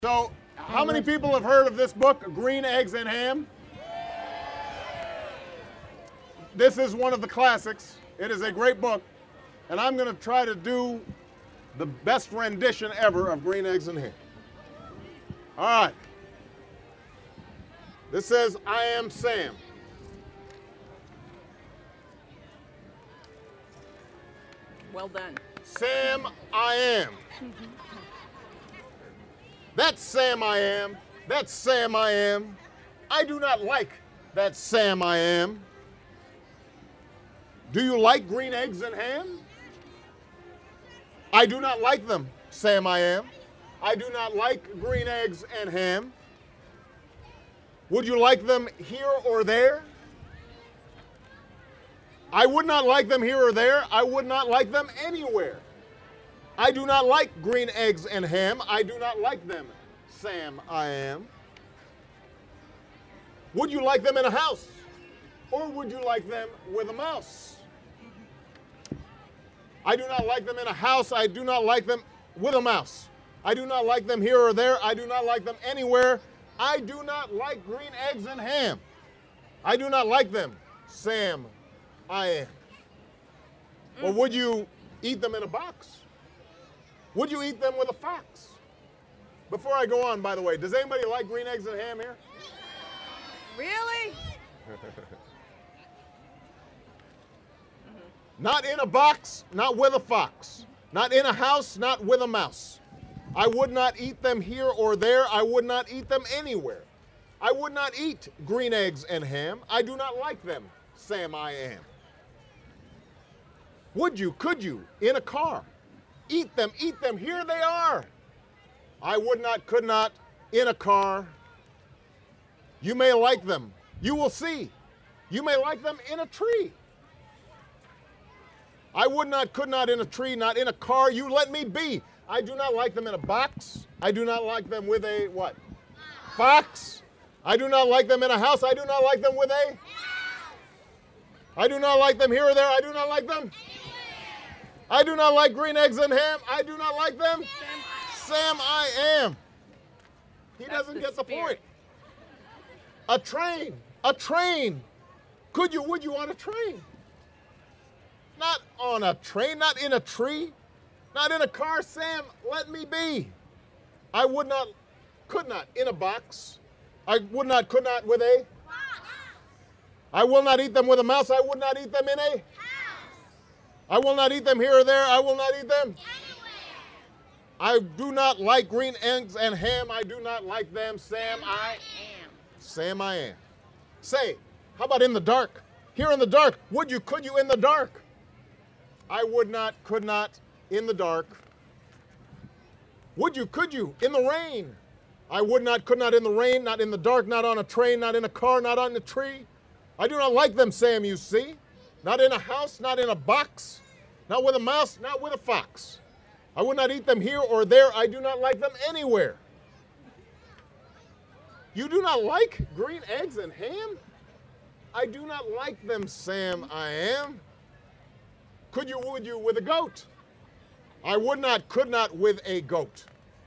So, how many people have heard of this book, Green Eggs and Ham? This is one of the classics. It is a great book, and I'm going to try to do the best rendition ever of Green Eggs and Ham. All right. This says, I am Sam. Well done. Sam, I am. That's Sam I am. That's Sam I am. I do not like that Sam I am. Do you like green eggs and ham? I do not like them, Sam I am. I do not like green eggs and ham. Would you like them here or there? I would not like them here or there. I would not like them anywhere. I do not like green eggs and ham. I do not like them, Sam I am. Would you like them in a house? Or would you like them with a mouse? I do not like them in a house. I do not like them with a mouse. I do not like them here or there. I do not like them anywhere. I do not like green eggs and ham. I do not like them, Sam I am. Or would you eat them in a box? Would you eat them with a fox? Before I go on, by the way, does anybody like green eggs and ham here? Really? Not in a box, not with a fox. Not in a house, not with a mouse. I would not eat them here or there. I would not eat them anywhere. I would not eat green eggs and ham. I do not like them, Sam I am. Would you, could you, in a car? Eat them, here they are. I would not, could not, in a car. You may like them. You will see. You may like them in a tree. I would not, could not, in a tree, not in a car. You let me be. I do not like them in a box. I do not like them with a what? Fox. I do not like them in a house. I do not like them with a. I do not like them here or there. I do not like them. I do not like green eggs and ham. I do not like them. Sam I am. He doesn't get the point. A train. A train. Could you, would you on a train? Not on a train, not in a tree, not in a car. Sam, let me be. I would not, could not, in a box. I would not, could not with a. I will not eat them with a mouse. I would not eat them in a. I will not eat them here or there. I will not eat them. I do not like green eggs and ham. I do not like them. Sam I am. Sam I am. Say, how about in the dark? Here in the dark. Would you, could you in the dark? I would not, could not, in the dark. Would you, could you, in the rain? I would not, could not, in the rain, not in the dark, not on a train, not in a car, not on a tree. I do not like them, Sam, you see. Not in a house, not in a box, not with a mouse, not with a fox. I would not eat them here or there. I do not like them anywhere. You do not like green eggs and ham? I do not like them, Sam, I am. Could you, would you, with a goat? I would not, could not, with a goat.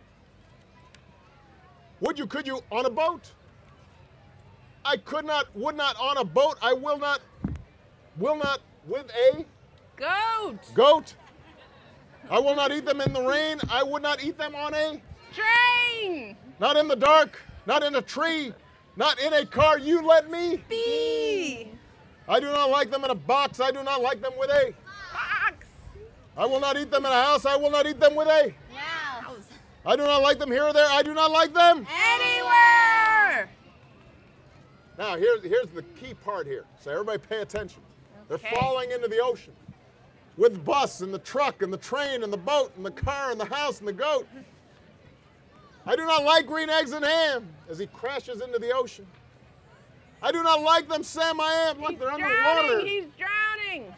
Would you, could you, on a boat? I could not, would not, on a boat. I will not, with a Goat. goat. I will not eat them in the rain. I would not eat them on a Train. not in the dark, not in a tree, not in a car. You let me. Bee. I do not like them in a box. I do not like them with a. Fox. I will not eat them in a house. I will not eat them with a. Mouse. I do not like them here or there. I do not like them. Anywhere. Now, here's the key part here. So everybody pay attention. Okay. They're falling into the ocean with the bus and the truck and the train and the boat and the car and the house and the goat. I do not like green eggs and ham as he crashes into the ocean. I do not like them, Sam I am. Look, they're underwater. He's drowning.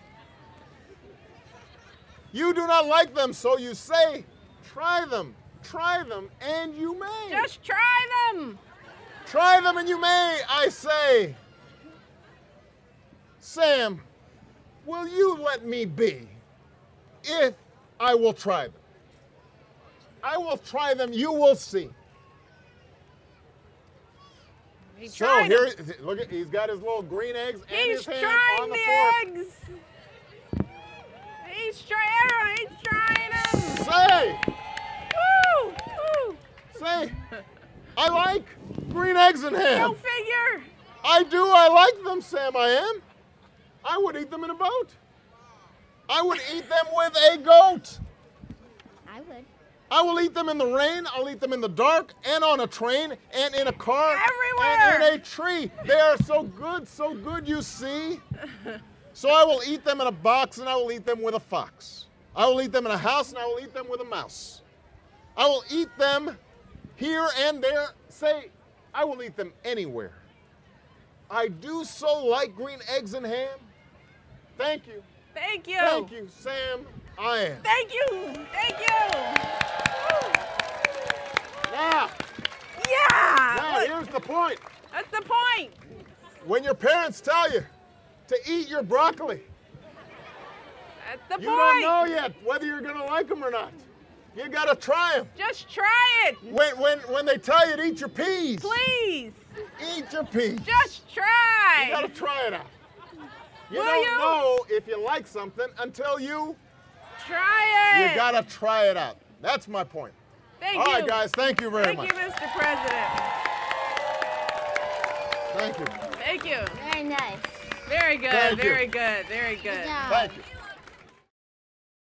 You do not like them, so you say, try them, and you may. Just try them. Try them and you may, I say. Sam, will you let me be if I will try them? I will try them, you will see. He So tried here, them. look at, he's got his little green eggs and He's his hand trying on the the fork. eggs. He's trying. He's trying them. Say, Woo! Woo! say, I like green eggs and Go ham. figure. I do, I like them, Sam, I am. I would eat them in a boat. I would eat them with a goat. I would. I will eat them in the rain, I'll eat them in the dark, and on a train, and in a car, Everywhere. and in a tree. They are so good, you see. So I will eat them in a box, and I will eat them with a fox. I will eat them in a house, and I will eat them with a mouse. I will eat them here and there. Say, I will eat them anywhere. I do so like green eggs and ham. Thank you. Thank you. Thank you, Sam. I am. Thank you. Thank you. Woo. Now, Yeah. Look, here's the point. that's the point. When your parents tell you to eat your broccoli, That's the you point. don't know yet whether you're going to like them or not. You got to try them. Just try it. When they tell you to eat your peas, Please. eat your peas. Just try. You got to try it out. You Will don't you? know if you like something until you Try it. got to try it out. That's my point. Thank All you. right, guys, thank you very Thank much. you, Mr. President. Thank you. Thank you. Very nice. Very good. Thank you. Very good. Very good. Good job. Thank you.